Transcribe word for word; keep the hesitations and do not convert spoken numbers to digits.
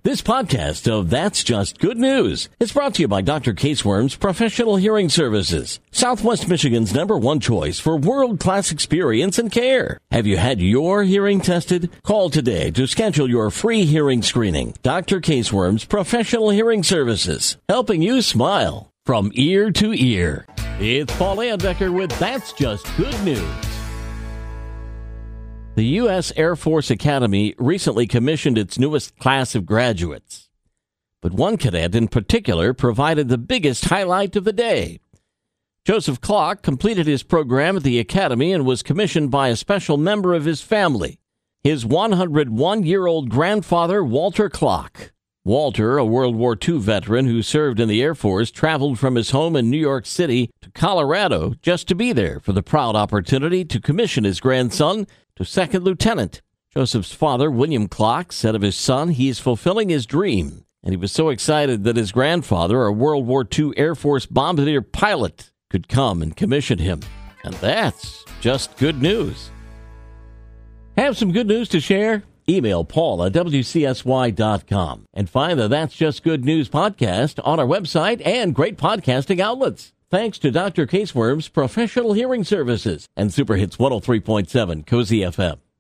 This podcast of That's Just Good News is brought to you by Doctor Caseworm's Professional Hearing Services, Southwest Michigan's number one choice for world-class experience and care. Have you had your hearing tested? Call today to schedule your free hearing screening. Doctor Caseworm's Professional Hearing Services, helping you smile from ear to ear. It's Paul Landecker with That's Just Good News. The U S Air Force Academy recently commissioned its newest class of graduates. But one cadet in particular provided the biggest highlight of the day. Joseph Clark completed his program at the Academy and was commissioned by a special member of his family, his one hundred one-year-old grandfather, Walter Clark. Walter, a World War Two veteran who served in the Air Force, traveled from his home in New York City to Colorado just to be there for the proud opportunity to commission his grandson to second lieutenant. Joseph's father, William Clark, said of his son, he is fulfilling his dream, and he was so excited that his grandfather, a World War Two Air Force bombardier pilot, could come and commission him. And that's just good news. Have some good news to share? Email Paul at W C S Y dot com and find the That's Just Good News podcast on our website and great podcasting outlets. Thanks to Doctor Caseworm's Professional Hearing Services and Super Hits one oh three point seven Cozy F M.